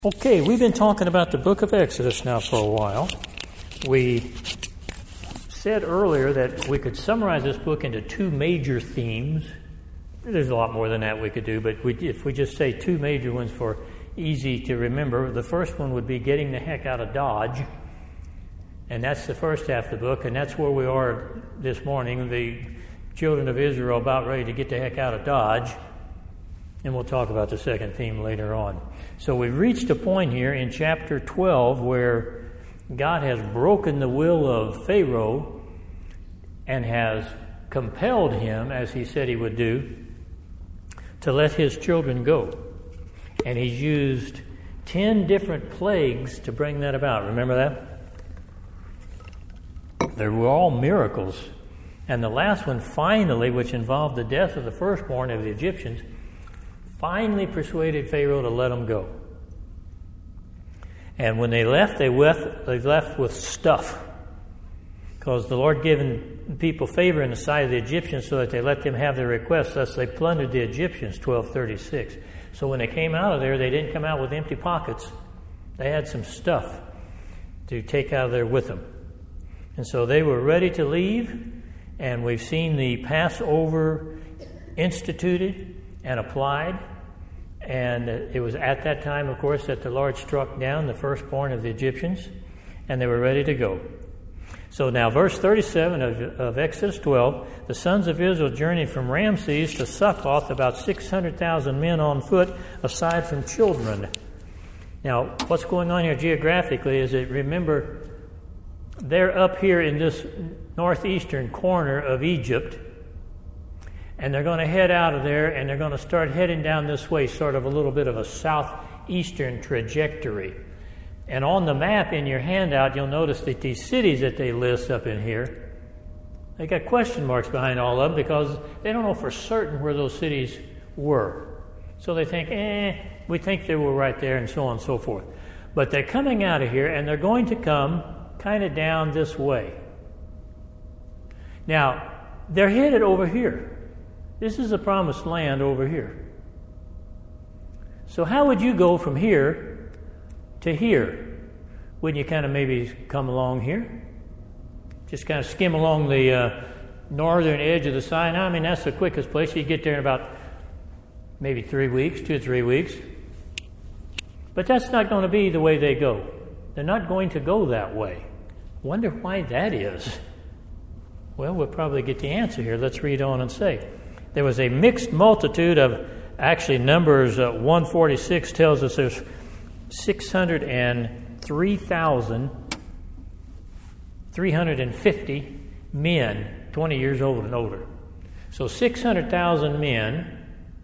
Okay, we've been talking about the book of Exodus now for a while. We said earlier that we could summarize this book into two major themes. There's a lot more than that we could do, but if we just say two major ones for easy to remember, the first one would be getting the heck out of Dodge. And that's the first half of the book, and that's where we are this morning. The children of Israel are about ready to get the heck out of Dodge. And we'll talk about the second theme later on. So we've reached a point here in chapter 12 where God has broken the will of Pharaoh and has compelled him, as he said he would do, to let his children go. And he's used 10 different plagues to bring that about. Remember that? They were all miracles. And the last one, finally, which involved the death of the firstborn of the Egyptians, finally persuaded Pharaoh to let them go. And when they left with stuff. Because the Lord given people favor in the sight of the Egyptians so that they let them have their requests. Thus they plundered the Egyptians, 1236. So when they came out of there, they didn't come out with empty pockets. They had some stuff to take out of there with them. And so they were ready to leave. And we've seen the Passover instituted and applied. And it was at that time, of course, that the Lord struck down the firstborn of the Egyptians, and they were ready to go. So now, verse 37 of Exodus 12, the sons of Israel journeyed from Ramses to Succoth, about 600,000 men on foot, aside from children. Now, what's going on here geographically is that, remember, they're up here in this northeastern corner of Egypt, and they're going to head out of there, and they're going to start heading down this way, sort of a little bit of a southeastern trajectory. And on the map in your handout, you'll notice that these cities that they list up in here, they got question marks behind all of them because they don't know for certain where those cities were. So they think, we think they were right there, and so on and so forth. But they're coming out of here, and they're going to come kind of down this way. Now, they're headed over here. This is the promised land over here. So how would you go from here to here? Wouldn't you kind of maybe come along here? Just kind of skim along the northern edge of the Sinai. I mean, that's the quickest place. You get there in about maybe 3 weeks, 2 or 3 weeks. But that's not going to be the way they go. They're not going to go that way. Wonder why that is. Well, we'll probably get the answer here. Let's read on and say. There was a mixed multitude of, actually Numbers 146 tells us there's 603,350 men 20 years old and older. So 600,000 men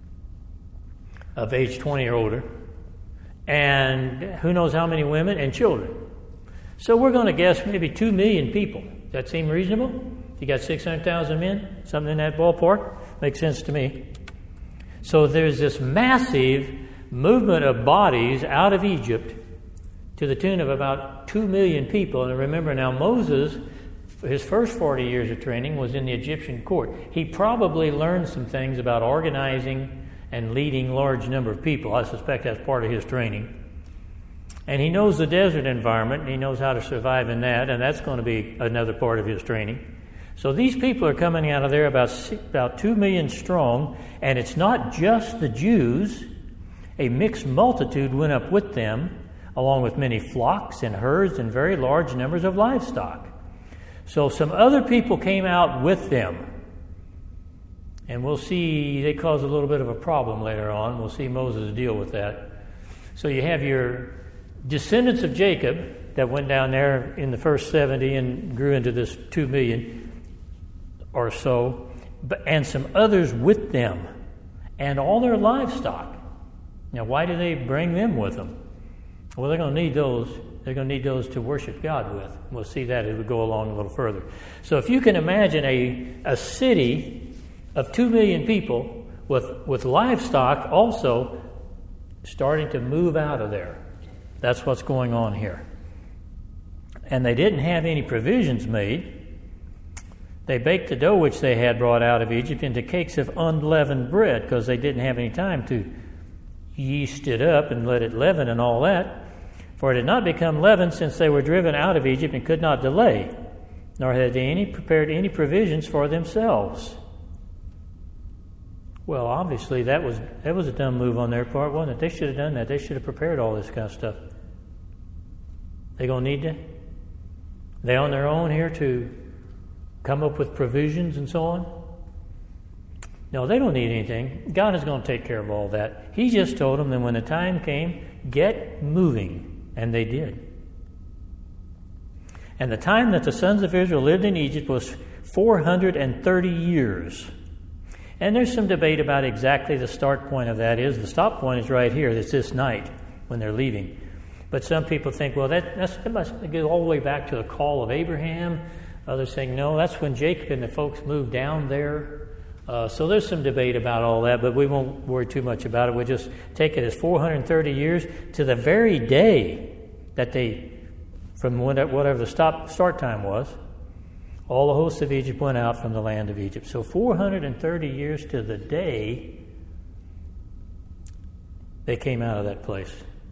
of age 20 or older, and who knows how many women and children. So we're going to guess maybe 2 million people. Does that seem reasonable? You got 600,000 men, something in that ballpark? Makes sense to me. So there's this massive movement of bodies out of Egypt to the tune of about 2 million people. And remember now, Moses, his first 40 years of training was in the Egyptian court. He probably learned some things about organizing and leading large number of people. I suspect that's part of his training. And he knows the desert environment, and he knows how to survive in that, and that's going to be another part of his training. So these people are coming out of there about 2 million strong, and it's not just the Jews. A mixed multitude went up with them, along with many flocks and herds and very large numbers of livestock. So some other people came out with them. And we'll see, they cause a little bit of a problem later on. We'll see Moses deal with that. So you have your descendants of Jacob that went down there in the first 70 and grew into this 2 million or so, and some others with them, and all their livestock. Now, why do they bring them with them? Well, they're going to need those. They're going to need those to worship God with. We'll see that as we go along a little further. So if you can imagine a city of 2 million people with livestock also starting to move out of there. That's what's going on here. And they didn't have any provisions made. They baked the dough which they had brought out of Egypt into cakes of unleavened bread because they didn't have any time to yeast it up and let it leaven and all that. For it had not become leavened since they were driven out of Egypt and could not delay, nor had they prepared any provisions for themselves. Well, obviously that was a dumb move on their part, wasn't it? They should have done that. They should have prepared all this kind of stuff. They gonna need to? They on their own here to come up with provisions and so on? No, they don't need anything. God is going to take care of all that. He just told them that when the time came, get moving. And they did. And the time that the sons of Israel lived in Egypt was 430 years. And there's some debate about exactly the start point of that is. The stop point is right here. It's this night when they're leaving. But some people think, well, that must go all the way back to the call of Abraham. Others think, no, that's when Jacob and the folks moved down there. So there's some debate about all that, but we won't worry too much about it. We'll just take it as 430 years to the very day that from whatever the start time was, all the hosts of Egypt went out from the land of Egypt. So 430 years to the day they came out of that place.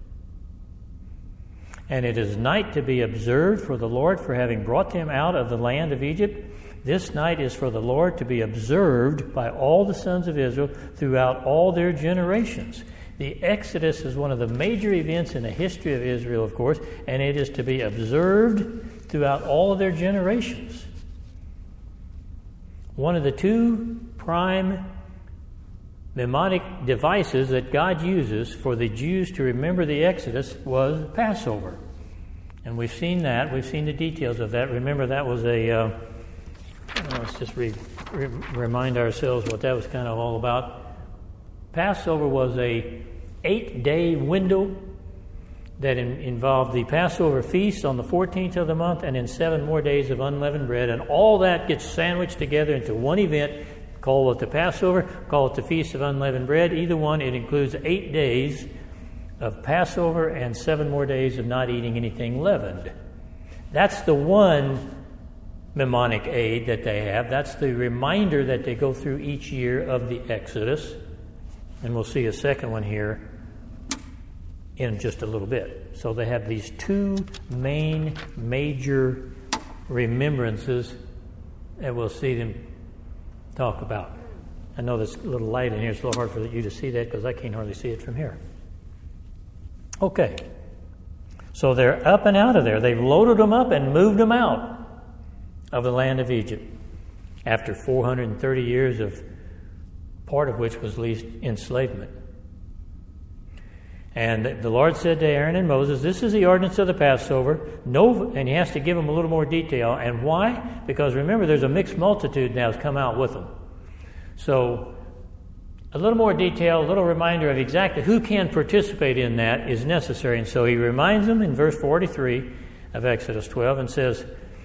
And it is night to be observed for the Lord for having brought them out of the land of Egypt. This night is for the Lord to be observed by all the sons of Israel throughout all their generations. The Exodus is one of the major events in the history of Israel, of course, and it is to be observed throughout all of their generations. One of the two prime mnemonic devices that God uses for the Jews to remember the Exodus was Passover. And we've seen that. We've seen the details of that. Remember, that was let's just remind ourselves what that was kind of all about. Passover was a 8-day window that involved the Passover feast on the 14th of the month and then 7 more days of unleavened bread. And all that gets sandwiched together into one event. Call it the Passover, call it the Feast of Unleavened Bread. Either one, it includes 8 days of Passover and 7 more days of not eating anything leavened. That's the one mnemonic aid that they have. That's the reminder that they go through each year of the Exodus. And we'll see a second one here in just a little bit. So they have these two major remembrances, and we'll see them talk about. I know there's a little light in here. It's a little hard for you to see that because I can't hardly see it from here. Okay. So they're up and out of there. They've loaded them up and moved them out of the land of Egypt after 430 years of part of which was least enslavement. And the Lord said to Aaron and Moses, this is the ordinance of the Passover. And he has to give them a little more detail. And why? Because remember, there's a mixed multitude now that's come out with them. So a little more detail, a little reminder of exactly who can participate in that is necessary. And so he reminds them in verse 43 of Exodus 12 and says,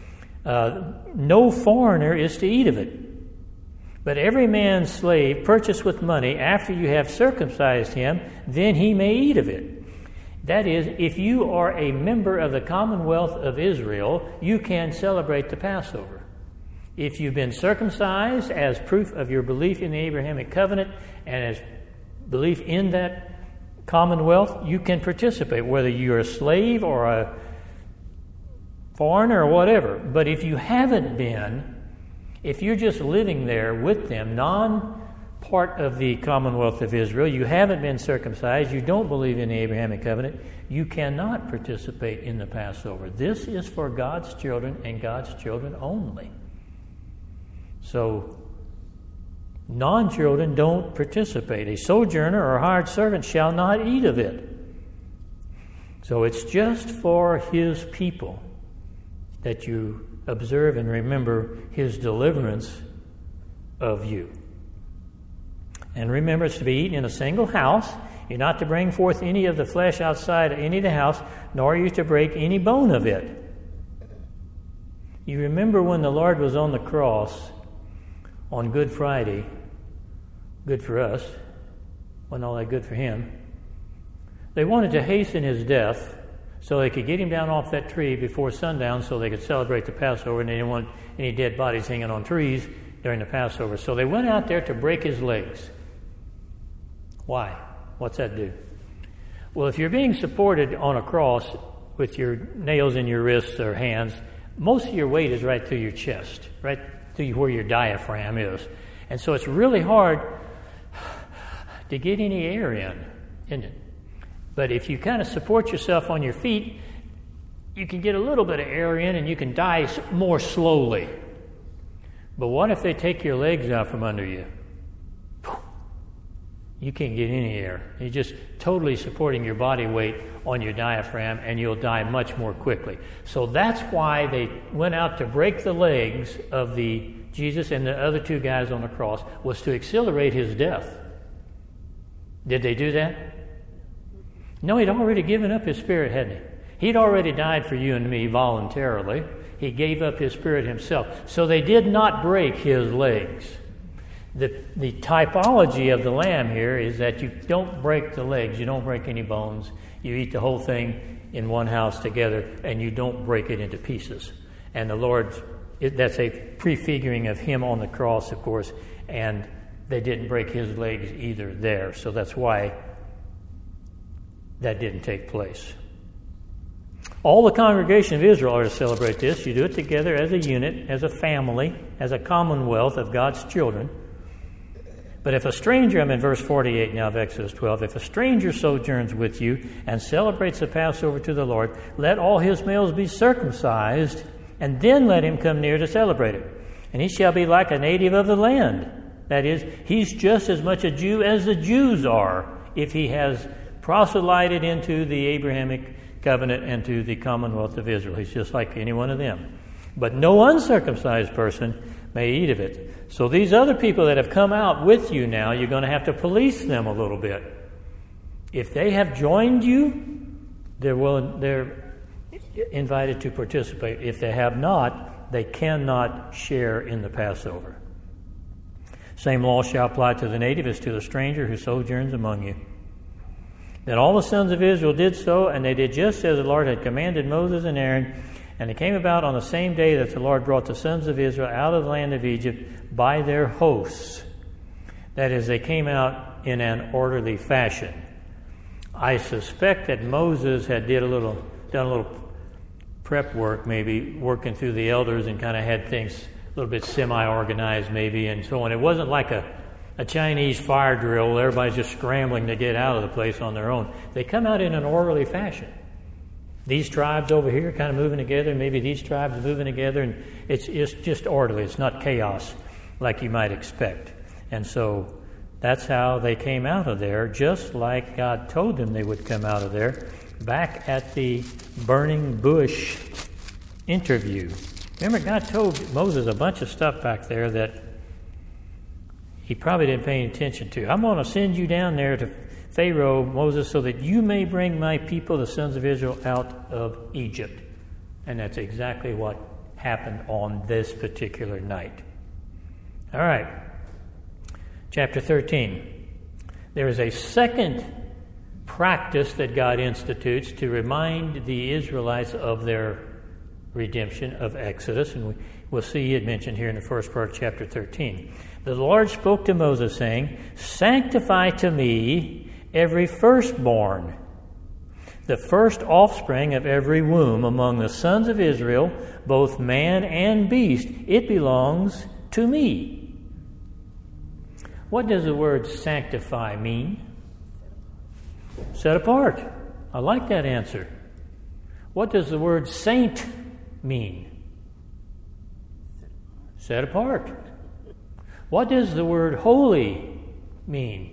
no foreigner is to eat of it, but every man's slave purchased with money after you have circumcised him, then he may eat of it. That is, if you are a member of the Commonwealth of Israel, you can celebrate the Passover. If you've been circumcised as proof of your belief in the Abrahamic covenant and as belief in that Commonwealth, you can participate, whether you're a slave or a foreigner or whatever. But if you haven't been, if you're just living there with them, non-part of the Commonwealth of Israel, you haven't been circumcised, you don't believe in the Abrahamic covenant, you cannot participate in the Passover. This is for God's children and God's children only. So, non-children don't participate. A sojourner or a hired servant shall not eat of it. So it's just for his people that you observe and remember his deliverance of you. And remember, it's to be eaten in a single house. You're not to bring forth any of the flesh outside any of the house, nor are you to break any bone of it. You remember when the Lord was on the cross on Good Friday, good for us, wasn't all that good for him. They wanted to hasten his death so they could get him down off that tree before sundown so they could celebrate the Passover, and they didn't want any dead bodies hanging on trees during the Passover. So they went out there to break his legs. Why? What's that do? Well, if you're being supported on a cross with your nails in your wrists or hands, most of your weight is right through your chest, right through where your diaphragm is. And so it's really hard to get any air in, isn't it? But if you kind of support yourself on your feet, you can get a little bit of air in and you can die more slowly. But what if they take your legs out from under you? You can't get any air. You're just totally supporting your body weight on your diaphragm, and you'll die much more quickly. So that's why they went out to break the legs of the Jesus and the other two guys on the cross, was to accelerate his death. Did they do that? No, he'd already given up his spirit, hadn't he? He'd already died for you and me voluntarily. He gave up his spirit himself. So they did not break his legs. The typology of the lamb here is that you don't break the legs, you don't break any bones, you eat the whole thing in one house together, and you don't break it into pieces. And the Lord, that's a prefiguring of him on the cross, of course, and they didn't break his legs either there, so that's why that didn't take place. All the congregation of Israel are to celebrate this. You do it together as a unit, as a family, as a commonwealth of God's children. But if a stranger, I'm in verse 48 now of Exodus 12, if a stranger sojourns with you and celebrates the Passover to the Lord, let all his males be circumcised, and then let him come near to celebrate it. And he shall be like a native of the land. That is, he's just as much a Jew as the Jews are, if he has proselyted into the Abrahamic covenant and to the commonwealth of Israel. He's just like any one of them. But no uncircumcised person may eat of it. So these other people that have come out with you now, you're going to have to police them a little bit. If they have joined you, they're invited to participate. If they have not, they cannot share in the Passover. Same law shall apply to the native as to the stranger who sojourns among you. Then all the sons of Israel did so, and they did just as the Lord had commanded Moses and Aaron. And it came about on the same day that the Lord brought the sons of Israel out of the land of Egypt by their hosts. That is, they came out in an orderly fashion. I suspect that Moses had done a little prep work, maybe working through the elders, and kind of had things a little bit semi-organized maybe and so on. It wasn't like a Chinese fire drill. Everybody's just scrambling to get out of the place on their own. They come out in an orderly fashion. These tribes over here kind of moving together, maybe these tribes moving together, and it's just orderly. It's not chaos like you might expect. And so that's how they came out of there, just like God told them they would come out of there back at the burning bush interview. Remember, God told Moses a bunch of stuff back there that he probably didn't pay any attention to. I'm going to send you down there to Pharaoh, Moses, so that you may bring my people, the sons of Israel, out of Egypt. And that's exactly what happened on this particular night. All right. Chapter 13. There is a second practice that God institutes to remind the Israelites of their redemption of Exodus, and we'll see it mentioned here in the first part of chapter 13. The Lord spoke to Moses, saying, "Sanctify to me every firstborn, the first offspring of every womb among the sons of Israel, both man and beast. It belongs to me." What does the word sanctify mean? Set apart. I like that answer. What does the word saint mean? Set apart. What does the word holy mean?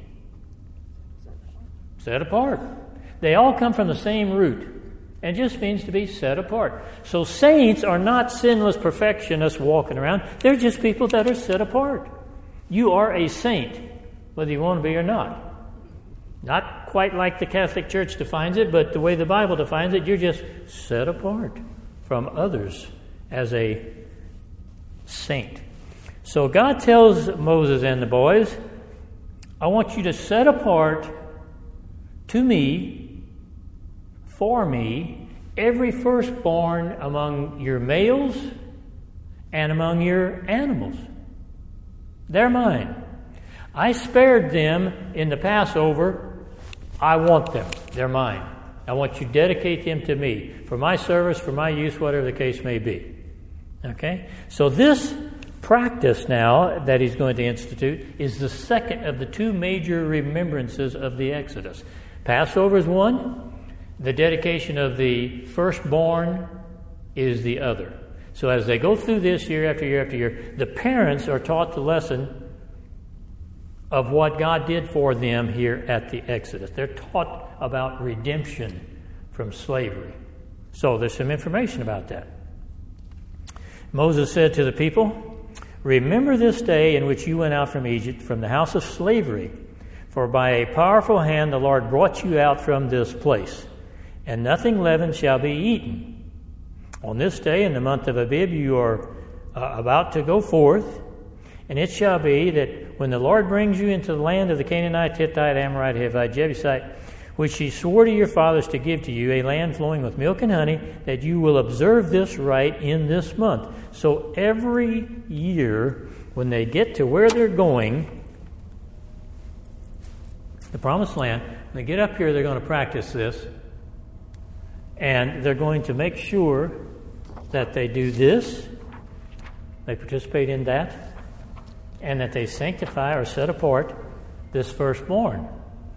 Set apart. They all come from the same root and just means to be set apart. So saints are not sinless perfectionists walking around. They're just people that are set apart. You are a saint, whether you want to be or not. Not quite like the Catholic Church defines it, but the way the Bible defines it, you're just set apart from others as a saint. So God tells Moses and the boys, I want you to set apart to me, for me, every firstborn among your males and among your animals. They're mine. I spared them in the Passover. I want them. They're mine. I want you to dedicate them to me for my service, for my use, whatever the case may be. Okay? So this practice now that he's going to institute is the second of the two major remembrances of the Exodus. Passover is one. The dedication of the firstborn is the other. So as they go through this year after year after year, the parents are taught the lesson of what God did for them here at the Exodus. They're taught about redemption from slavery. So there's some information about that. Moses said to the people, "Remember this day in which you went out from Egypt, from the house of slavery. For by a powerful hand the Lord brought you out from this place. And nothing leavened shall be eaten. On this day in the month of Abib you are about to go forth. And it shall be that when the Lord brings you into the land of the Canaanite, Hittite, Amorite, Hivite, Jebusite, which he swore to your fathers to give to you, a land flowing with milk and honey, that you will observe this rite in this month." So every year, when they get to where they're going, the Promised Land, when they get up here, they're going to practice this. And they're going to make sure that they do this, they participate in that, and that they sanctify or set apart this firstborn.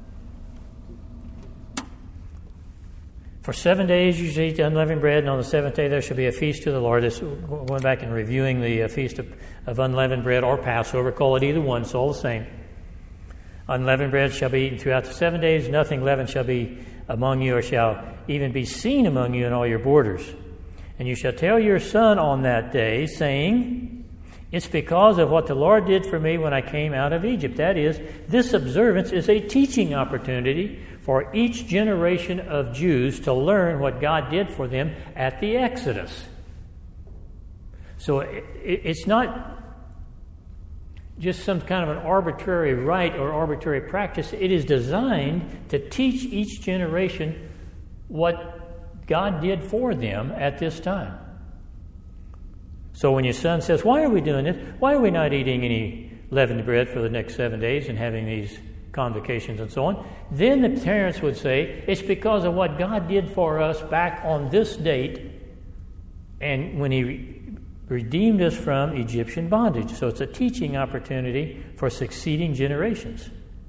For 7 days you shall eat unleavened bread, and on the seventh day there shall be a feast to the Lord. This, going back and reviewing the feast of unleavened bread or Passover, call it either one, it's all the same. Unleavened bread shall be eaten throughout the 7 days. Nothing leavened shall be among you, or shall even be seen among you in all your borders. And you shall tell your son on that day, saying, "It's because of what the Lord did for me when I came out of Egypt." That is, this observance is a teaching opportunity for each generation of Jews to learn what God did for them at the Exodus. So it's not just some kind of an arbitrary rite or arbitrary practice. It is designed to teach each generation what God did for them at this time. So when your son says, "Why are we doing this? Why are we not eating any leavened bread for the next 7 days and having these convocations and so on?" Then the parents would say, "It's because of what God did for us back on this date, and when he redeemed us from Egyptian bondage." So it's a teaching opportunity for succeeding generations.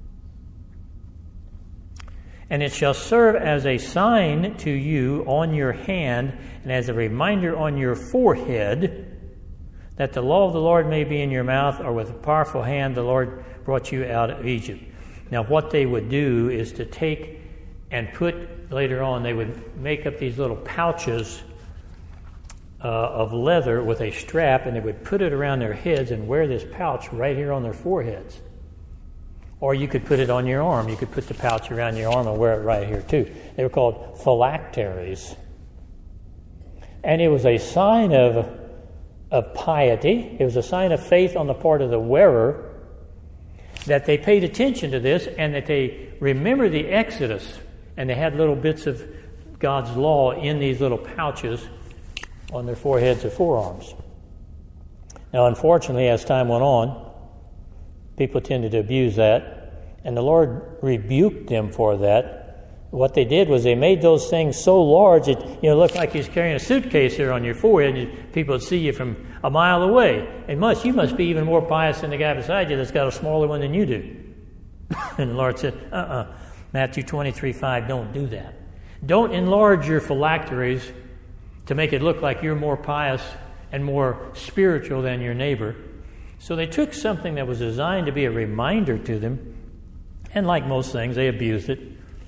"And it shall serve as a sign to you on your hand and as a reminder on your forehead, that the law of the Lord may be in your mouth, or with a powerful hand the Lord brought you out of Egypt." Now what they would do is to take and put, later on, they would make up these little pouches of leather with a strap, and they would put it around their heads and wear this pouch right here on their foreheads. Or you could put it on your arm. You could put the pouch around your arm and wear it right here too. They were called phylacteries. And it was a sign of piety. It was a sign of faith on the part of the wearer that they paid attention to this and that they remembered the Exodus. And they had little bits of God's law in these little pouches on their foreheads or forearms. Now, unfortunately, as time went on, people tended to abuse that, and the Lord rebuked them for that. What they did was they made those things so large it looked like he's carrying a suitcase here on your forehead, and people would see you from a mile away. And you must be even more pious than the guy beside you that's got a smaller one than you do. And the Lord said, Matthew 23:5, don't do that. Don't enlarge your phylacteries to make it look like you're more pious and more spiritual than your neighbor. So they took something that was designed to be a reminder to them, and like most things, they abused it.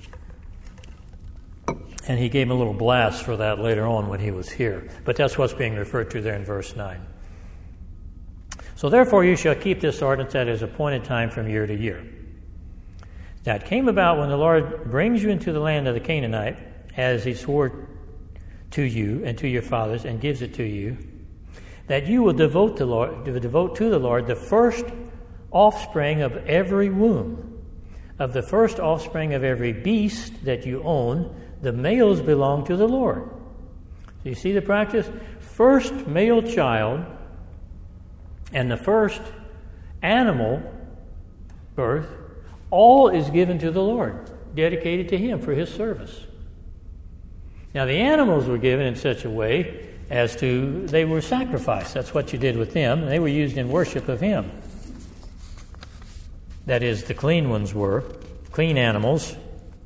And he gave him a little blast for that later on when he was here. But that's what's being referred to there in verse 9. "So therefore you shall keep this ordinance at his appointed time from year to year. Now it came about when the Lord brings you into the land of the Canaanite, as he swore to you and to your fathers, and gives it to you, that you will devote to the Lord the first offspring of every womb, of the first offspring of every beast that you own. The males belong to the Lord." So you see the practice? First male child and the first animal birth, all is given to the Lord. dedicated to him for his service. Now, the animals were given in such a way as to, they were sacrificed. That's what you did with them. They were used in worship of him. That is, the clean ones were, clean animals.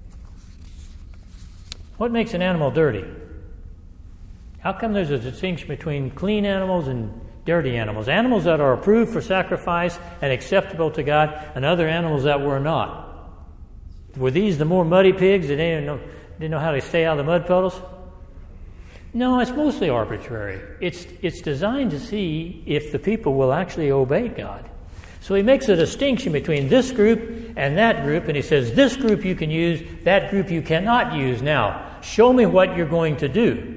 What makes an animal dirty? How come there's a distinction between clean animals and dirty animals? Animals that are approved for sacrifice and acceptable to God, and other animals that were not. Were these the more muddy pigs that didn't know how to stay out of the mud puddles? No, it's mostly arbitrary. It's designed to see if the people will actually obey God. So he makes a distinction between this group and that group, and he says, this group you can use, that group you cannot use. Now, show me what you're going to do.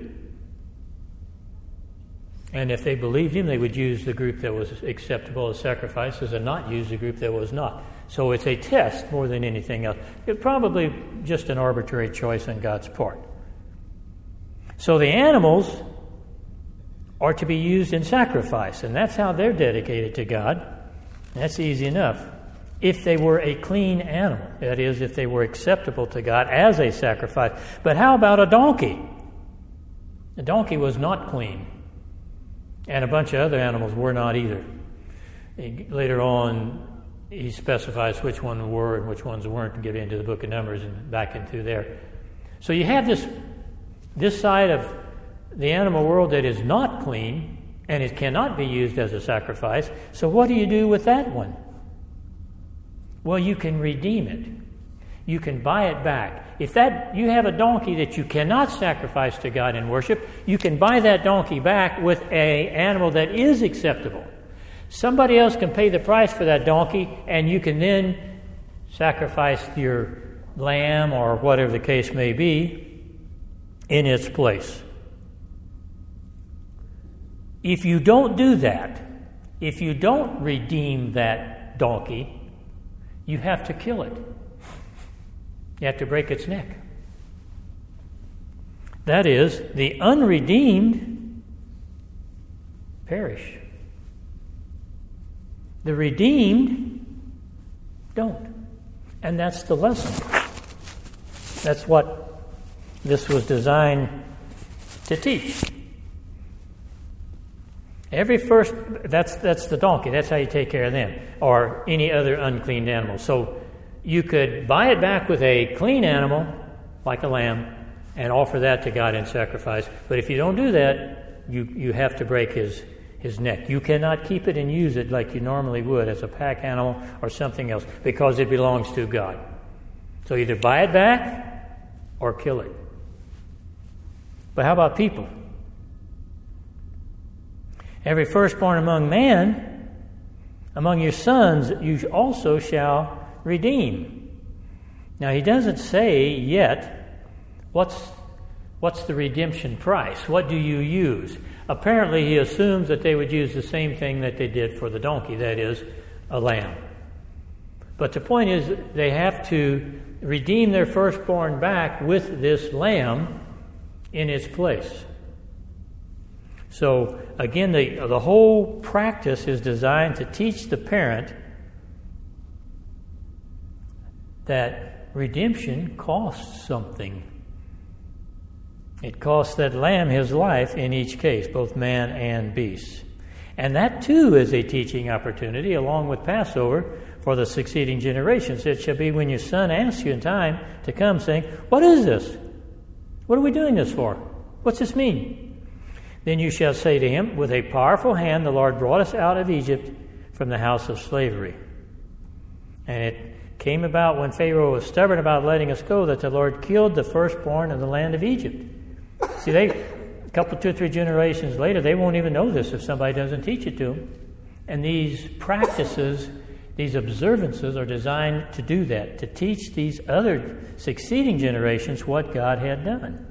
And if they believed him, they would use the group that was acceptable as sacrifices and not use the group that was not. So it's a test more than anything else. It's probably just an arbitrary choice on God's part. So the animals are to be used in sacrifice, and that's how they're dedicated to God. That's easy enough. If they were a clean animal, that is, if they were acceptable to God as a sacrifice. But how about a donkey? The donkey was not clean. And a bunch of other animals were not either. Later on, he specifies which ones were and which ones weren't, and get into the book of Numbers and back into there. So you have this side of the animal world that is not clean, and it cannot be used as a sacrifice. So what do you do with that one? Well, you can redeem it. You can buy it back. If you have a donkey that you cannot sacrifice to God in worship, you can buy that donkey back with an animal that is acceptable. Somebody else can pay the price for that donkey, and you can then sacrifice your lamb or whatever the case may be in its place. If you don't do that, if you don't redeem that donkey, you have to kill it. You have to break its neck. That is, the unredeemed perish. The redeemed don't. And that's the lesson. That's what this was designed to teach. That's the donkey. That's how you take care of them, or any other unclean animal. So you could buy it back with a clean animal, like a lamb, and offer that to God in sacrifice. But if you don't do that, you have to break his neck. You cannot keep it and use it like you normally would as a pack animal or something else, because it belongs to God. So either buy it back or kill it. But how about people? Every firstborn among man, among your sons, you also shall redeem. Now, he doesn't say yet what's the redemption price. What do you use? Apparently, he assumes that they would use the same thing that they did for the donkey, that is, a lamb. But the point is, they have to redeem their firstborn back with this lamb in its place. So, again, the whole practice is designed to teach the parent that redemption costs something. It costs that lamb his life in each case, both man and beast. And that, too, is a teaching opportunity, along with Passover, for the succeeding generations. It shall be when your son asks you in time to come, saying, "What is this? What are we doing this for? What's this mean?" Then you shall say to him, "With a powerful hand the Lord brought us out of Egypt from the house of slavery." And it came about when Pharaoh was stubborn about letting us go that the Lord killed the firstborn of the land of Egypt. See, a couple, 2 or 3 generations later, they won't even know this if somebody doesn't teach it to them. And these practices, these observances are designed to do that, to teach these other succeeding generations what God had done.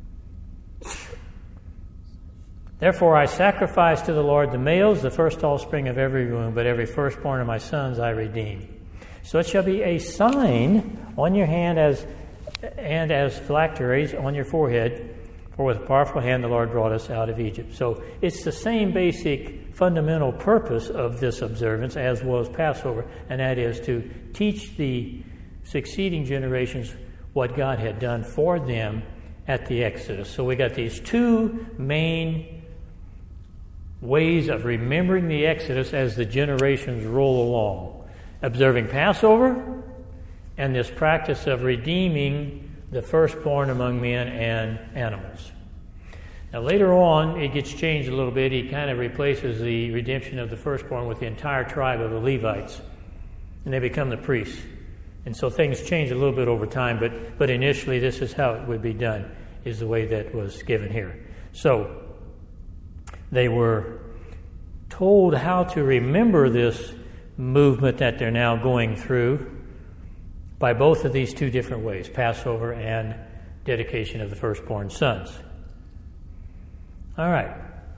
Therefore I sacrifice to the Lord the males, the first offspring of every womb, but every firstborn of my sons I redeem. So it shall be a sign on your hand as phylacteries on your forehead, for with a powerful hand the Lord brought us out of Egypt. So it's the same basic fundamental purpose of this observance as was Passover, and that is to teach the succeeding generations what God had done for them at the Exodus. So we got these two main ways of remembering the Exodus as the generations roll along. Observing Passover and this practice of redeeming the firstborn among men and animals. Now later on, it gets changed a little bit. He kind of replaces the redemption of the firstborn with the entire tribe of the Levites, and they become the priests. And so things change a little bit over time, but initially this is how it would be done, is the way that was given here. So they were told how to remember this movement that they're now going through by both of these two different ways, Passover and dedication of the firstborn sons. All right.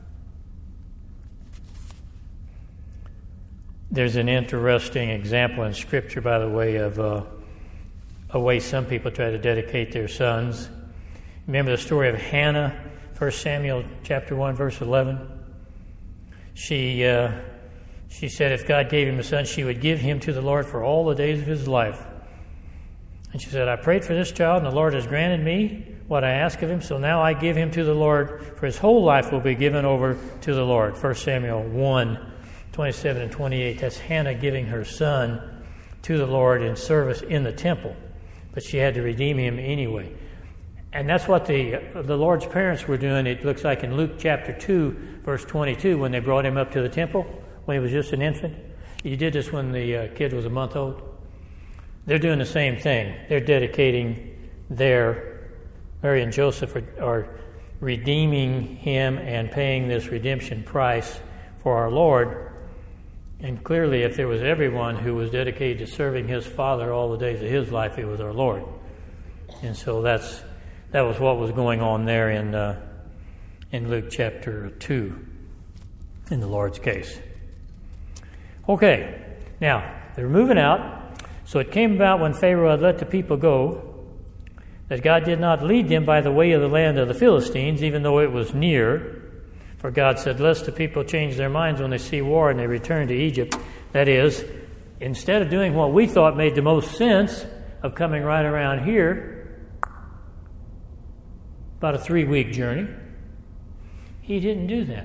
There's an interesting example in Scripture, by the way, of a way some people try to dedicate their sons. Remember the story of Hannah, 1 Samuel chapter 1, verse 11? She said if God gave him a son, she would give him to the Lord for all the days of his life. And she said, I prayed for this child, and the Lord has granted me what I ask of him, so now I give him to the Lord, for his whole life will be given over to the Lord. 1 Samuel 1, 27 and 28. That's Hannah giving her son to the Lord in service in the temple. But she had to redeem him anyway. And that's what the Lord's parents were doing, it looks like in Luke chapter 2, verse 22, when they brought him up to the temple, when he was just an infant. You did this when the kid was a month old. They're doing the same thing. They're dedicating Mary and Joseph are redeeming him and paying this redemption price for our Lord. And clearly, if there was everyone who was dedicated to serving his Father all the days of his life, it was our Lord. And so that was what was going on there in Luke chapter 2, in the Lord's case. Okay, now, they're moving out. So it came about when Pharaoh had let the people go, that God did not lead them by the way of the land of the Philistines, even though it was near. For God said, lest the people change their minds when they see war and they return to Egypt. That is, instead of doing what we thought made the most sense of coming right around here, about a 3-week journey, he didn't do that.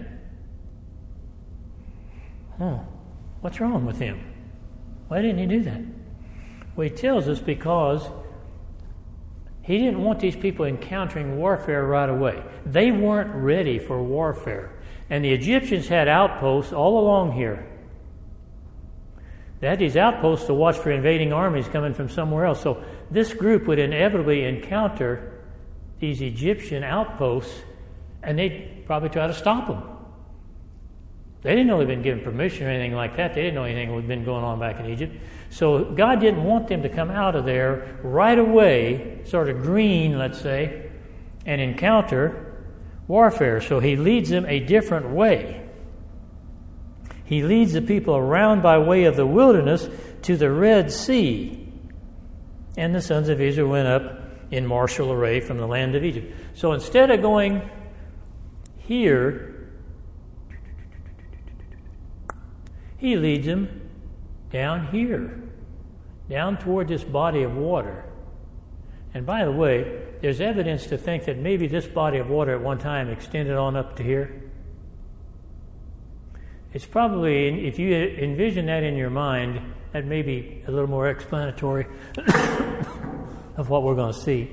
What's wrong with him? Why didn't he do that? Well, he tells us because he didn't want these people encountering warfare right away. They weren't ready for warfare. And the Egyptians had outposts all along here. They had these outposts to watch for invading armies coming from somewhere else. So this group would inevitably encounter these Egyptian outposts, and they'd probably try to stop them. They didn't know they'd been given permission or anything like that. They didn't know anything had been going on back in Egypt. So God didn't want them to come out of there right away, sort of green, let's say, and encounter warfare. So he leads them a different way. He leads the people around by way of the wilderness to the Red Sea. And the sons of Israel went up in martial array from the land of Egypt. So instead of going here, he leads them down here, down toward this body of water. And by the way, there's evidence to think that maybe this body of water at one time extended on up to here. It's probably, if you envision that in your mind, that may be a little more explanatory of what we're going to see.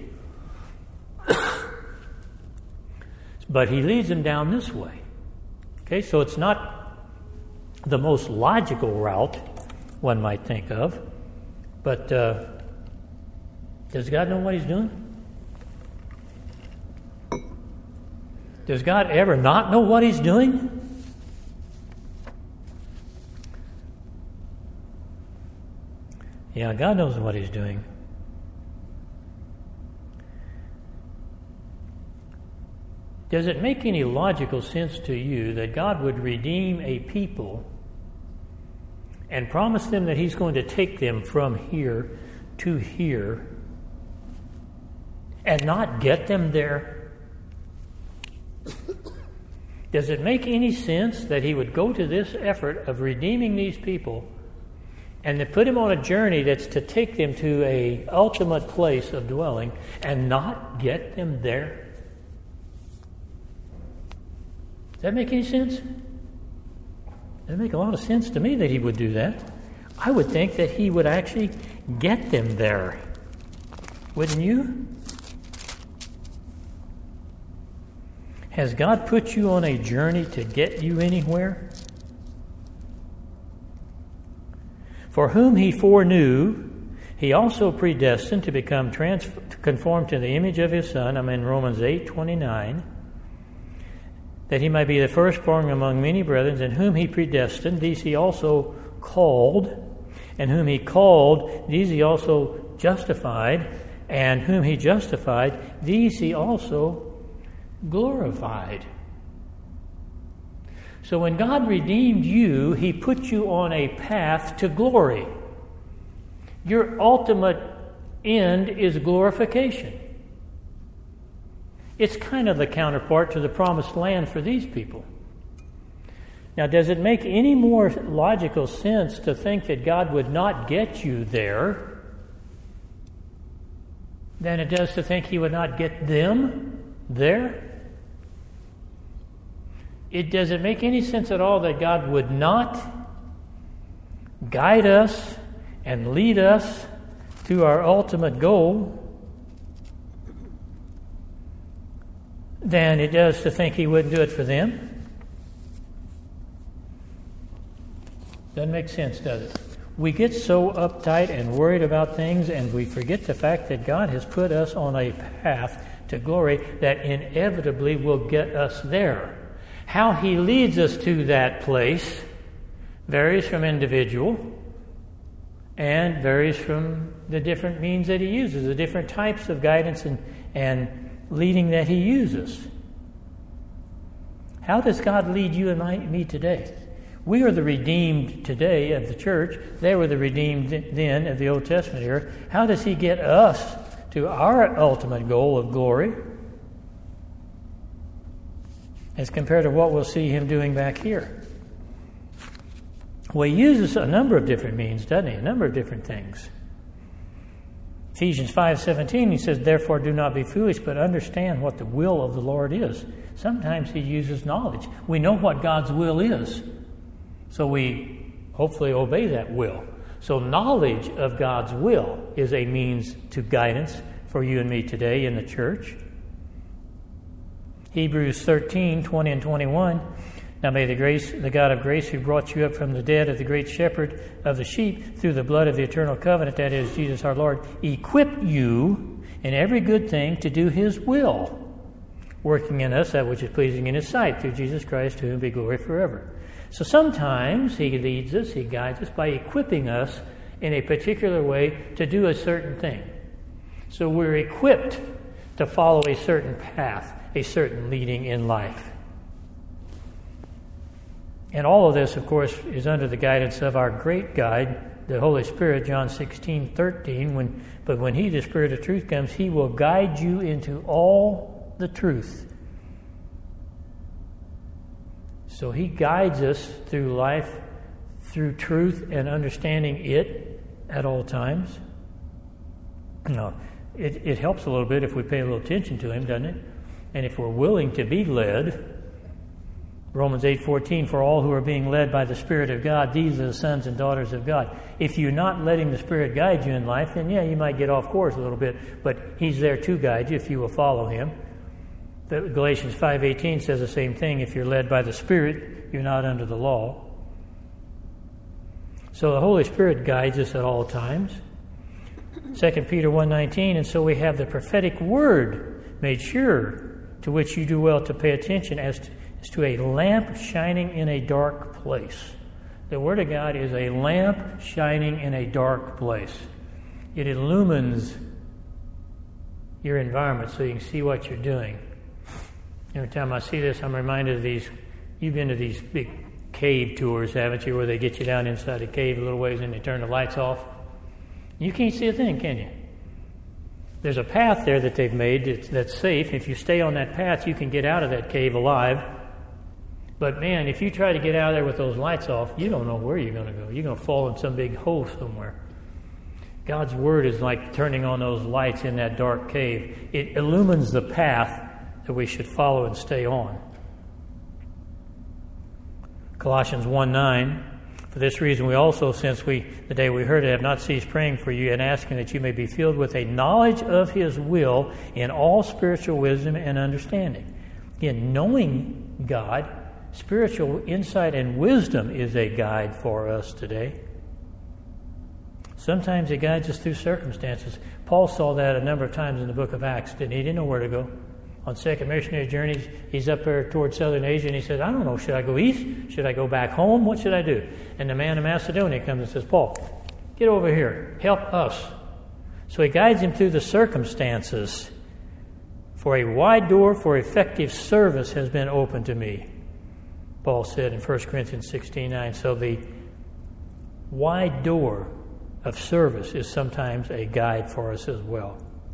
But he leads them down this way. Okay, so it's not the most logical route one might think of, but does God know what he's doing? Does God ever not know what he's doing? Yeah, God knows what he's doing. Does it make any logical sense to you that God would redeem a people and promise them that he's going to take them from here to here and not get them there? Does it make any sense that he would go to this effort of redeeming these people and to put him on a journey that's to take them to a ultimate place of dwelling and not get them there? Does that make any sense? Doesn't make a lot of sense to me that he would do that. I would think that he would actually get them there. Wouldn't you? Has God put you on a journey to get you anywhere? For whom he foreknew, he also predestined to become conformed to the image of his Son. I'm in Romans 8:29. That he might be the firstborn among many brethren, and whom he predestined, these he also called. And whom he called, these he also justified. And whom he justified, these he also glorified. So when God redeemed you, he put you on a path to glory. Your ultimate end is glorification. It's kind of the counterpart to the promised land for these people. Now, does it make any more logical sense to think that God would not get you there than it does to think he would not get them there? Does it make any sense at all that God would not guide us and lead us to our ultimate goal than it does to think he wouldn't do it for them? Doesn't make sense, does it? We get so uptight and worried about things, and we forget the fact that God has put us on a path to glory that inevitably will get us there. How he leads us to that place varies from individual and varies from the different means that he uses, the different types of guidance and leading that he uses. How does God lead you and me today? We are the redeemed today of the church. They were the redeemed then of the Old Testament era. How does he get us to our ultimate goal of glory as compared to what we'll see him doing back here? Well, he uses a number of different means, doesn't he? A number of different things. Ephesians 5:17, he says, "Therefore do not be foolish, but understand what the will of the Lord is." Sometimes he uses knowledge. We know what God's will is, so we hopefully obey that will. So knowledge of God's will is a means to guidance for you and me today in the church. Hebrews 13:20 and 21. Now may the God of grace, who brought you up from the dead of the great shepherd of the sheep through the blood of the eternal covenant, that is Jesus our Lord, equip you in every good thing to do his will, working in us that which is pleasing in his sight, through Jesus Christ, to whom be glory forever. So sometimes he leads us, he guides us by equipping us in a particular way to do a certain thing. So we're equipped to follow a certain path, a certain leading in life. And all of this, of course, is under the guidance of our great guide, the Holy Spirit, John 16:13. But when he, the Spirit of truth, comes, he will guide you into all the truth. So he guides us through life, through truth and understanding it at all times. Now, it helps a little bit if we pay a little attention to him, doesn't it? And if we're willing to be led. Romans 8:14, for all who are being led by the Spirit of God, these are the sons and daughters of God. If you're not letting the Spirit guide you in life, then yeah, you might get off course a little bit, but he's there to guide you if you will follow him. Galatians 5:18 says the same thing. If you're led by the Spirit, you're not under the law. So the Holy Spirit guides us at all times. 2 Peter 1:19, and so we have the prophetic word made sure, to which you do well to pay attention as to a lamp shining in a dark place. The Word of God is a lamp shining in a dark place. It illumines your environment so you can see what you're doing. Every time I see this, I'm reminded of these. You've been to these big cave tours, haven't you, where they get you down inside a cave a little ways and they turn the lights off? You can't see a thing, can you? There's a path there that they've made that's safe. If you stay on that path, you can get out of that cave alive. But man, if you try to get out of there with those lights off, you don't know where you're going to go. You're going to fall in some big hole somewhere. God's Word is like turning on those lights in that dark cave. It illumines the path that we should follow and stay on. Colossians 1:9, for this reason we also, since the day we heard it, have not ceased praying for you and asking that you may be filled with a knowledge of His will in all spiritual wisdom and understanding. Again, knowing God, spiritual insight and wisdom is a guide for us today. Sometimes it guides us through circumstances. Paul saw that a number of times in the book of Acts, didn't he? He didn't know where to go. On second missionary journeys, he's up there towards southern Asia, and he said, I don't know, should I go east? Should I go back home? What should I do? And the man of Macedonia comes and says, Paul, get over here. Help us. So he guides him through the circumstances. For a wide door for effective service has been opened to me, Paul said in 1 Corinthians 16:9. So the wide door of service is sometimes a guide for us as well.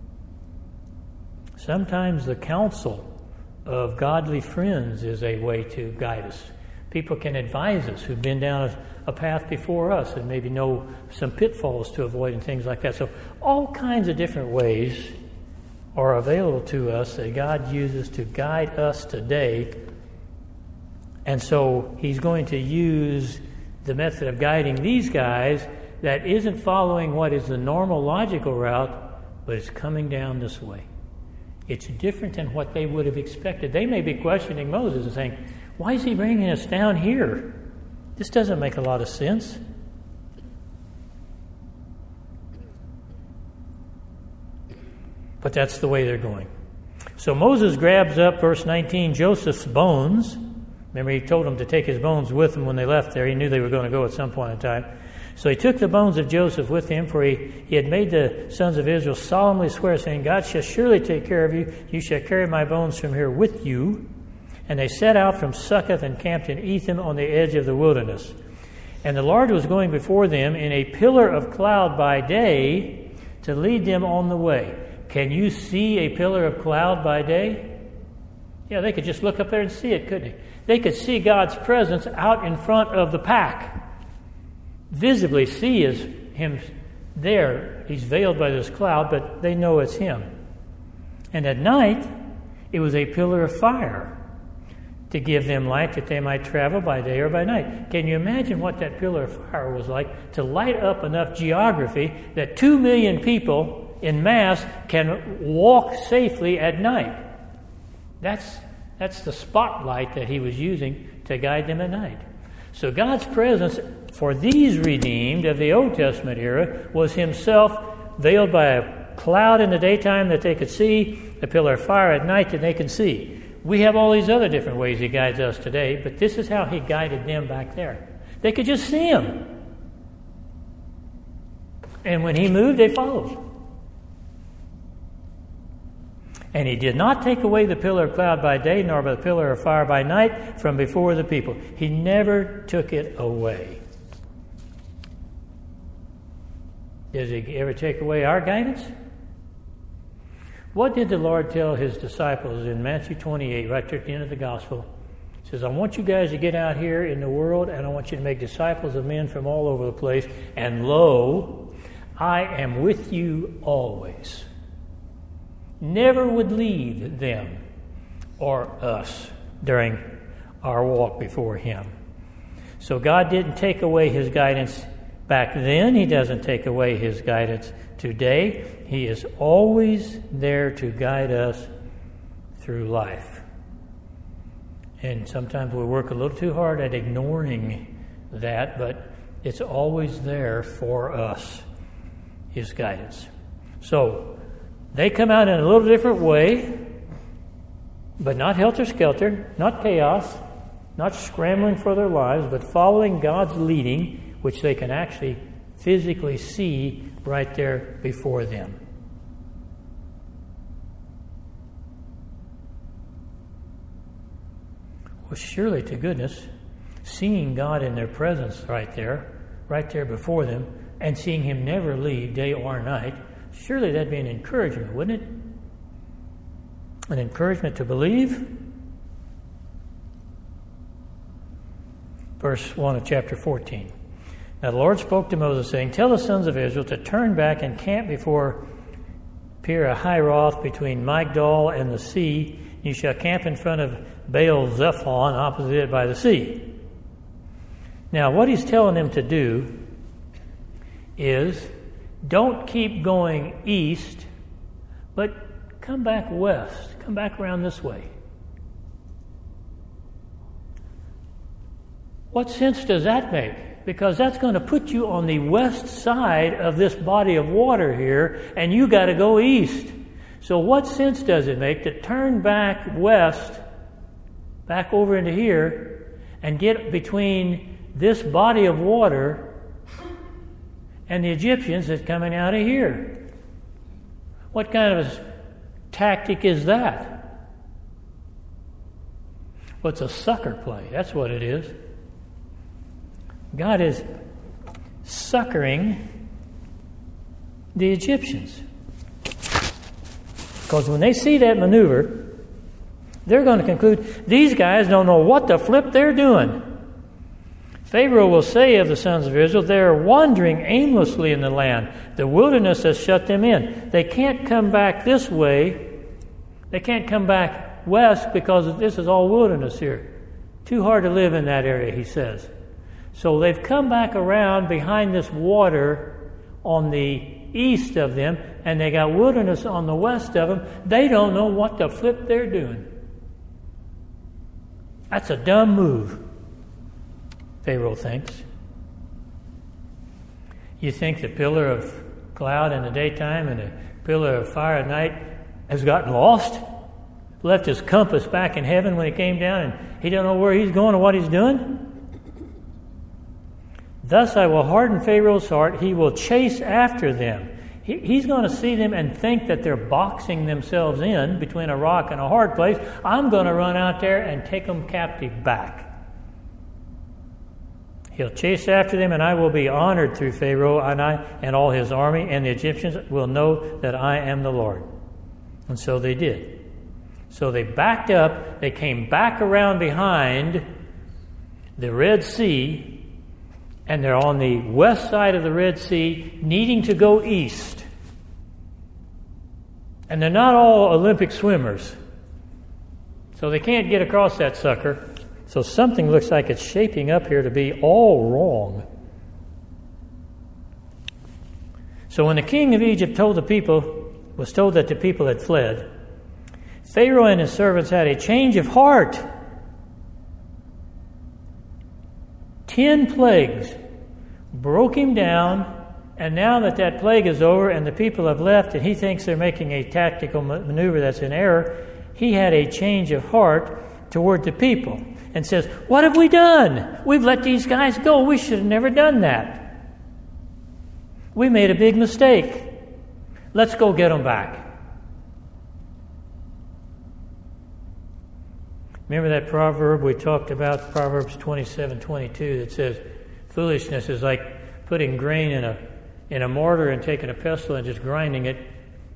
Sometimes the counsel of godly friends is a way to guide us. People can advise us who've been down a path before us and maybe know some pitfalls to avoid and things like that. So all kinds of different ways are available to us that God uses to guide us today. And so He's going to use the method of guiding these guys that isn't following what is the normal logical route, but it's coming down this way. It's different than what they would have expected. They may be questioning Moses and saying, why is he bringing us down here? This doesn't make a lot of sense. But that's the way they're going. So Moses grabs up, verse 19, Joseph's bones. Remember, he told them to take his bones with them when they left there. He knew they were going to go at some point in time. So he took the bones of Joseph with him, for he had made the sons of Israel solemnly swear, saying, God shall surely take care of you. You shall carry my bones from here with you. And they set out from Succoth and camped in Etham on the edge of the wilderness. And the Lord was going before them in a pillar of cloud by day to lead them on the way. Can you see a pillar of cloud by day? Yeah, they could just look up there and see it, couldn't they? They could see God's presence out in front of the pack. Visibly see Him there. He's veiled by this cloud, but they know it's Him. And at night, it was a pillar of fire to give them light that they might travel by day or by night. Can you imagine what that pillar of fire was like? To light up enough geography that 2 million people in mass can walk safely at night. That's the spotlight that He was using to guide them at night. So God's presence for these redeemed of the Old Testament era was Himself veiled by a cloud in the daytime that they could see, a pillar of fire at night that they could see. We have all these other different ways He guides us today, but this is how He guided them back there. They could just see Him. And when He moved, they followed. And He did not take away the pillar of cloud by day, nor the pillar of fire by night from before the people. He never took it away. Does He ever take away our guidance? What did the Lord tell His disciples in Matthew 28, right there at the end of the gospel? He says, I want you guys to get out here in the world, and I want you to make disciples of men from all over the place. And lo, I am with you always. Never would leave them or us during our walk before Him. So God didn't take away His guidance back then. He doesn't take away His guidance today. He is always there to guide us through life. And sometimes we work a little too hard at ignoring that, but it's always there for us, His guidance. So they come out in a little different way, but not helter-skelter, not chaos, not scrambling for their lives, but following God's leading, which they can actually physically see right there before them. Well, surely to goodness, seeing God in their presence right there before them, and seeing Him never leave day or night, surely that'd be an encouragement, wouldn't it? An encouragement to believe. verse 1 of chapter 14. Now the Lord spoke to Moses, saying, Tell the sons of Israel to turn back and camp before Pi-hahiroth between Migdol and the sea. You shall camp in front of Baal-zephon, opposite it by the sea. Now what he's telling them to do is don't keep going east, but come back west. Come back around this way. What sense does that make? Because that's going to put you on the west side of this body of water here, and you got to go east. So what sense does it make to turn back west, back over into here, and get between this body of water and the Egyptians that's coming out of here? What kind of a tactic is that? Well, it's a sucker play. That's what it is. God is succouring the Egyptians. Because when they see that maneuver, they're going to conclude, these guys don't know what the flip they're doing. Pharaoh will say of the sons of Israel, they are wandering aimlessly in the land. The wilderness has shut them in. They can't come back this way. They can't come back west because this is all wilderness here. Too hard to live in that area, he says. So they've come back around behind this water on the east of them, and they got wilderness on the west of them. They don't know what the flip they're doing. That's a dumb move, Pharaoh thinks. You think the pillar of cloud in the daytime and the pillar of fire at night has gotten lost? Left his compass back in heaven when he came down, and he don't know where he's going or what he's doing? Thus I will harden Pharaoh's heart. He will chase after them. He's going to see them and think that they're boxing themselves in between a rock and a hard place. I'm going to run out there and take them captive back. He'll chase after them, and I will be honored through Pharaoh, and all his army, and the Egyptians will know that I am the Lord. And so they did. So they backed up. They came back around behind the Red Sea, and they're on the west side of the Red Sea, needing to go east. And they're not all Olympic swimmers, so they can't get across that sucker. So something looks like it's shaping up here to be all wrong. So when the king of Egypt was told that the people had fled, Pharaoh and his servants had a change of heart. 10 plagues broke him down, and now that plague is over and the people have left and he thinks they're making a tactical maneuver that's in error, he had a change of heart toward the people and says, what have we done? We've let these guys go. We should have never done that. We made a big mistake. Let's go get them back. Remember that proverb we talked about, Proverbs 27:22, that says, foolishness is like putting grain in a mortar and taking a pestle and just grinding it.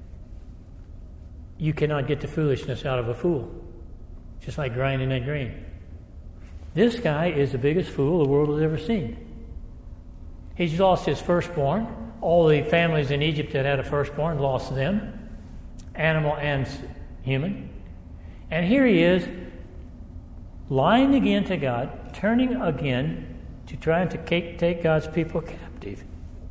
You cannot get the foolishness out of a fool. Just like grinding that grain. This guy is the biggest fool the world has ever seen. He's lost his firstborn. All the families in Egypt that had a firstborn lost them, animal and human. And here he is, lying again to God, turning again to trying to take God's people captive.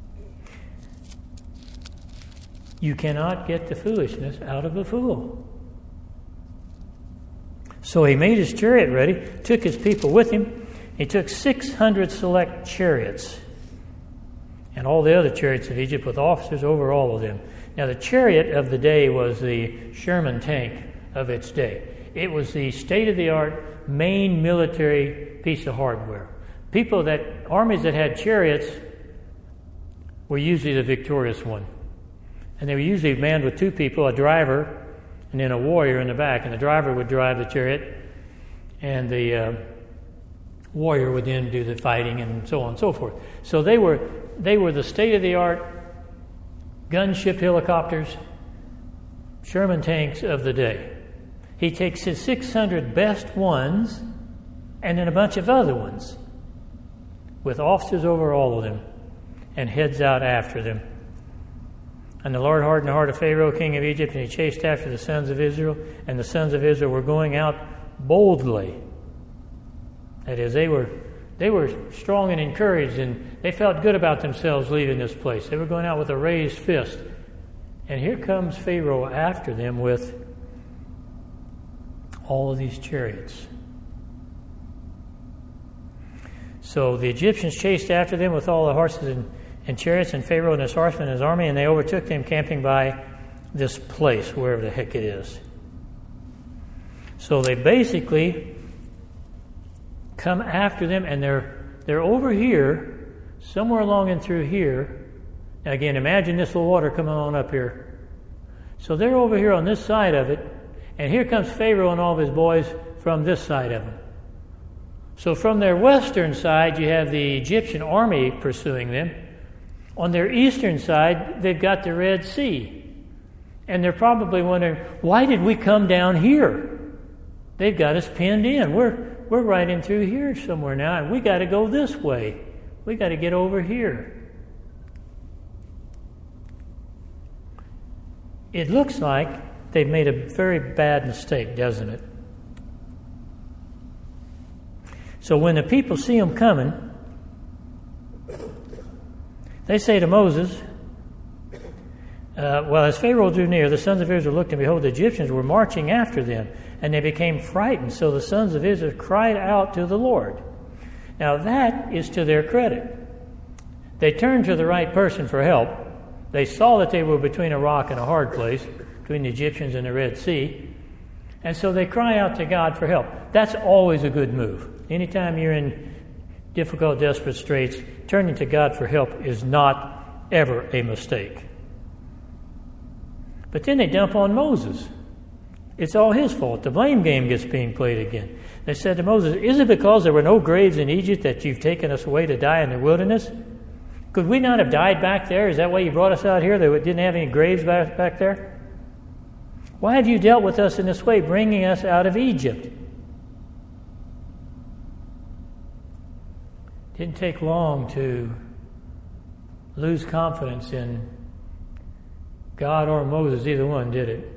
You cannot get the foolishness out of a fool. So he made his chariot ready, took his people with him. He took 600 select chariots and all the other chariots of Egypt with officers over all of them. Now the chariot of the day was the Sherman tank of its day. It was the state-of-the-art main military piece of hardware. Armies that had chariots were usually the victorious one. And they were usually manned with 2 people, a driver and then a warrior in the back. And the driver would drive the chariot, and the warrior would then do the fighting and so on and so forth. So they were the state-of-the-art gunship helicopters, Sherman tanks of the day. He takes his 600 best ones and then a bunch of other ones. with officers over all of them, and heads out after them. And the Lord hardened the heart of Pharaoh, king of Egypt, and he chased after the sons of Israel, and the sons of Israel were going out boldly. That is, they were strong and encouraged, and they felt good about themselves leaving this place. They were going out with a raised fist. And here comes Pharaoh after them with all of these chariots. So the Egyptians chased after them with all the horses and chariots, and Pharaoh and his horsemen and his army, and they overtook them camping by this place, wherever the heck it is. So they basically come after them, and they're over here, somewhere along and through here. Now again, imagine this little water coming on up here. So they're over here on this side of it, and here comes Pharaoh and all of his boys from this side of them. So from their western side, you have the Egyptian army pursuing them. On their eastern side, they've got the Red Sea. And they're probably wondering, why did we come down here? They've got us pinned in. We're right in through here somewhere now, and we got to go this way. We got to get over here. It looks like they've made a very bad mistake, doesn't it? So when the people see them coming, they say to Moses, as Pharaoh drew near, the sons of Israel looked, and behold, the Egyptians were marching after them, and they became frightened. So the sons of Israel cried out to the Lord. Now that is to their credit. They turned to the right person for help. They saw that they were between a rock and a hard place, between the Egyptians and the Red Sea. And so they cry out to God for help. That's always a good move. Anytime you're in difficult, desperate straits, turning to God for help is not ever a mistake. But then they dump on Moses. It's all his fault. The blame game gets being played again. They said to Moses, "Is it because there were no graves in Egypt that you've taken us away to die in the wilderness? Could we not have died back there? Is that why you brought us out here? They didn't have any graves back there? Why have you dealt with us in this way, bringing us out of Egypt?" Didn't take long to lose confidence in God or Moses, either one, did it?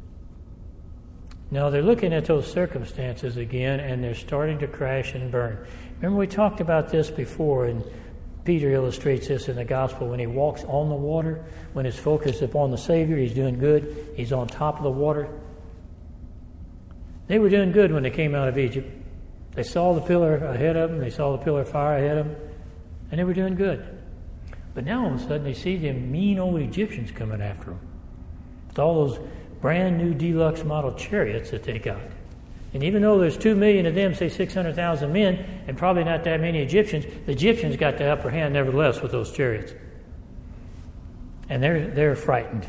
No, they're looking at those circumstances again, and they're starting to crash and burn. Remember, we talked about this before, and Peter illustrates this in the gospel when he walks on the water, when his focus is upon the Savior, he's doing good, he's on top of the water. They were doing good when they came out of Egypt. They saw the pillar ahead of them, they saw the pillar of fire ahead of them, and they were doing good. But now all of a sudden they see them mean old Egyptians coming after them. With all those brand new deluxe model chariots that they got. And even though there's 2 million of them, say 600,000 men, and probably not that many Egyptians, the Egyptians got the upper hand nevertheless with those chariots. And they're frightened.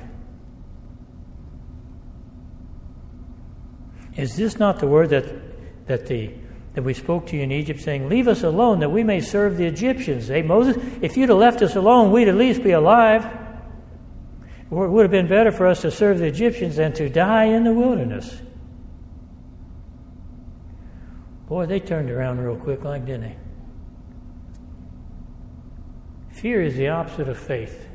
Is this not the word that we spoke to you in Egypt, saying, "Leave us alone that we may serve the Egyptians"? Hey, Moses, if you'd have left us alone, we'd at least be alive. Or it would have been better for us to serve the Egyptians than to die in the wilderness. Boy, they turned around real quick, didn't they? Fear is the opposite of faith.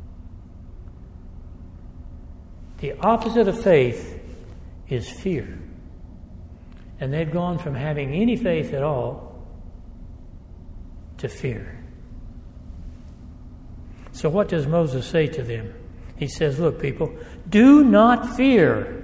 The opposite of faith is fear. And they've gone from having any faith at all to fear. So what does Moses say to them? He says, "Look, people, do not fear."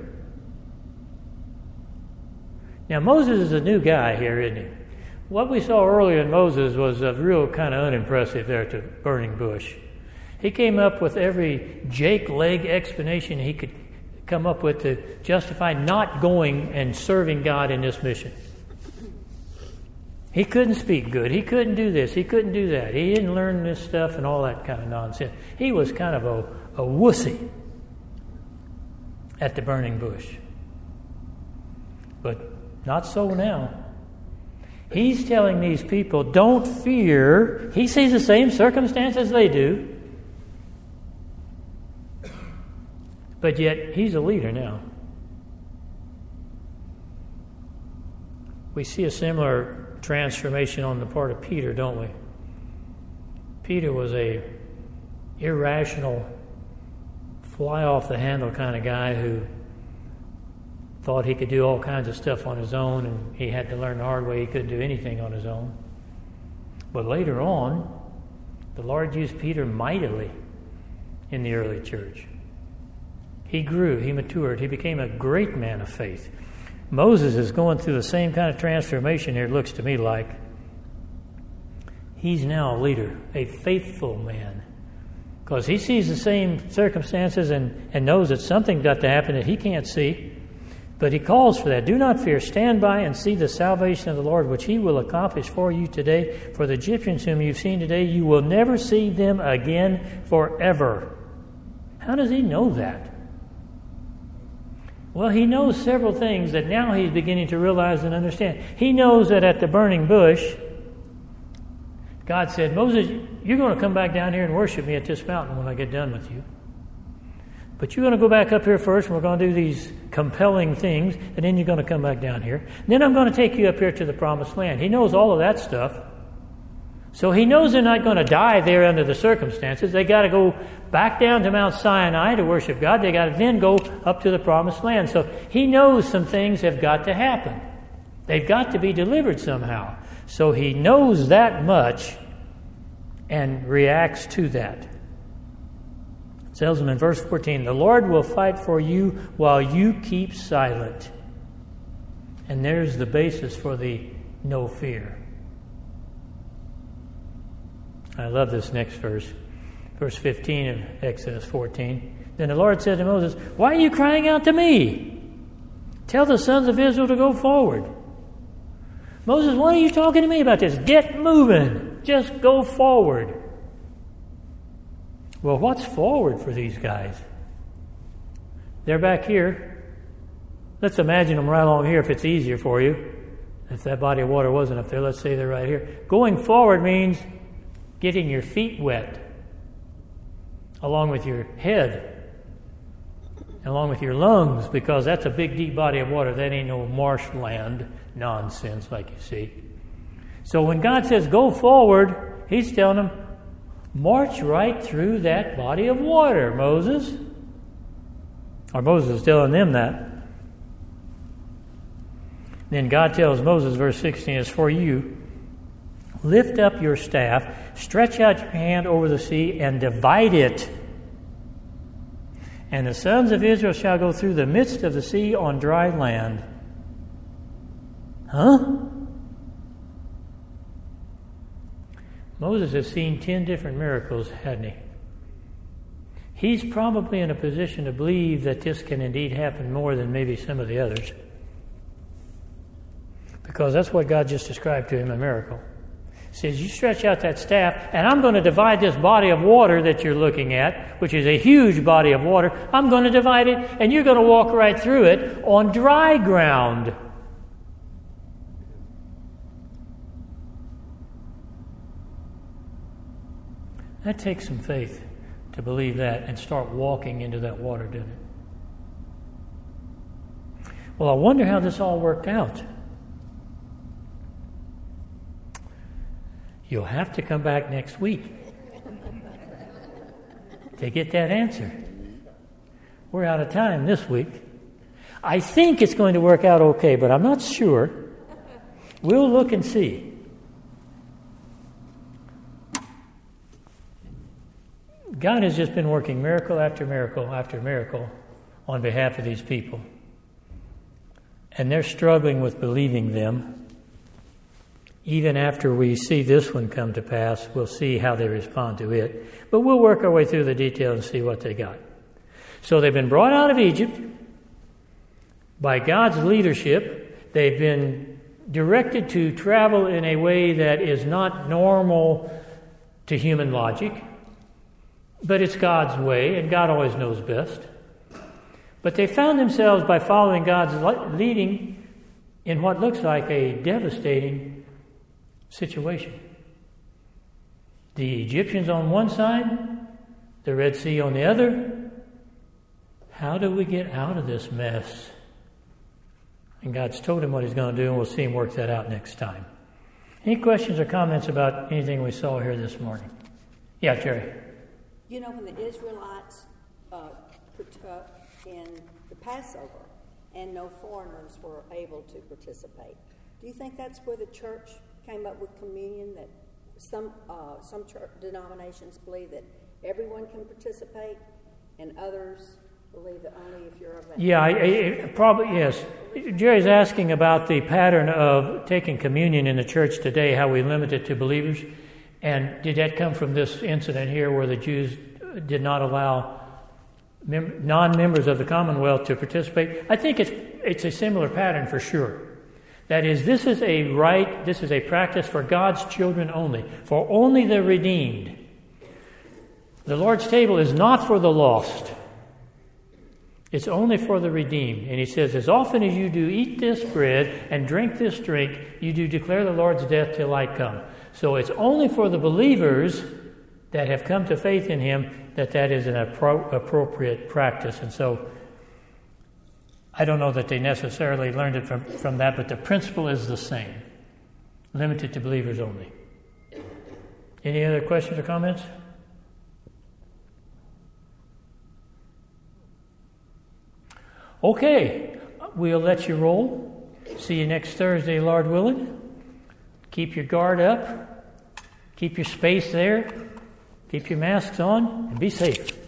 Now, Moses is a new guy here, isn't he? What we saw earlier in Moses was a real kind of unimpressive there to burning bush. He came up with every Jake leg explanation he could come up with to justify not going and serving God in this mission. He couldn't speak good. He couldn't do this. He couldn't do that. He didn't learn this stuff and all that kind of nonsense. He was kind of a wussy at the burning bush. But not so now. He's telling these people, don't fear. He sees the same circumstances they do. But yet, he's a leader now. We see a similar transformation on the part of Peter, don't we? Peter was a irrational, fly-off-the-handle kind of guy who thought he could do all kinds of stuff on his own, and he had to learn the hard way he couldn't do anything on his own. But later on, the Lord used Peter mightily in the early church. He grew, he matured, he became a great man of faith. Moses is going through the same kind of transformation here, it looks to me like. He's now a leader, a faithful man, because he sees the same circumstances and knows that something's got to happen that he can't see. But he calls for that. Do not fear. Stand by and see the salvation of the Lord, which he will accomplish for you today. For the Egyptians whom you've seen today, you will never see them again forever. How does he know that? Well, he knows several things that now he's beginning to realize and understand. He knows that at the burning bush, God said, Moses, you're going to come back down here and worship me at this mountain when I get done with you. But you're going to go back up here first, and we're going to do these compelling things, and then you're going to come back down here. Then I'm going to take you up here to the promised land. He knows all of that stuff. So he knows they're not going to die there under the circumstances. They got to go back down to Mount Sinai to worship God. They got to then go up to the promised land. So he knows some things have got to happen. They've got to be delivered somehow. So he knows that much and reacts to that. It tells him in verse 14, the Lord will fight for you while you keep silent. And there's the basis for the no fear. I love this next verse. Verse 15 of Exodus 14. Then the Lord said to Moses, why are you crying out to me? Tell the sons of Israel to go forward. Moses, why are you talking to me about this? Get moving. Just go forward. Well, what's forward for these guys? They're back here. Let's imagine them right along here if it's easier for you. If that body of water wasn't up there, let's say they're right here. Going forward means getting your feet wet, along with your head, along with your lungs, because that's a big, deep body of water. That ain't no marshland nonsense like you see. So when God says go forward, he's telling them, march right through that body of water, Moses. Or Moses is telling them that. Then God tells Moses, verse 16, as for you, lift up your staff, stretch out your hand over the sea, and divide it. And the sons of Israel shall go through the midst of the sea on dry land. Huh? Moses has seen 10 different miracles, hadn't he? He's probably in a position to believe that this can indeed happen more than maybe some of the others. Because that's what God just described to him, a miracle. He says, you stretch out that staff, and I'm going to divide this body of water that you're looking at, which is a huge body of water. I'm going to divide it, and you're going to walk right through it on dry ground. That takes some faith to believe that and start walking into that water, doesn't it? Well, I wonder how this all worked out. You'll have to come back next week to get that answer. We're out of time this week. I think it's going to work out okay, but I'm not sure. We'll look and see. God has just been working miracle after miracle after miracle on behalf of these people. And they're struggling with believing them. Even after we see this one come to pass, we'll see how they respond to it. But we'll work our way through the details and see what they got. So they've been brought out of Egypt by God's leadership. They've been directed to travel in a way that is not normal to human logic. But it's God's way, and God always knows best. But they found themselves, by following God's leading, in what looks like a devastating situation. The Egyptians on one side, the Red Sea on the other. How do we get out of this mess? And God's told him what he's going to do, and we'll see him work that out next time. Any questions or comments about anything we saw here this morning? Yeah, Jerry. You know, when the Israelites partook in the Passover and no foreigners were able to participate, do you think that's where the church came up with communion, that some church denominations believe that everyone can participate and others believe that only if you're of that? Yeah, probably, yes. Jerry's asking about the pattern of taking communion in the church today, how we limit it to believers. And did that come from this incident here where the Jews did not allow non-members of the Commonwealth to participate? I think it's a similar pattern for sure. That is, this is a practice for God's children only, for only the redeemed. The Lord's table is not for the lost. It's only for the redeemed. And he says, as often as you do eat this bread and drink this drink, you do declare the Lord's death till I come. So it's only for the believers that have come to faith in him that is an appropriate practice. And so I don't know that they necessarily learned it from that, but the principle is the same. Limited to believers only. Any other questions or comments? Okay, we'll let you roll. See you next Thursday, Lord willing. Keep your guard up. Keep your space there. Keep your masks on and be safe.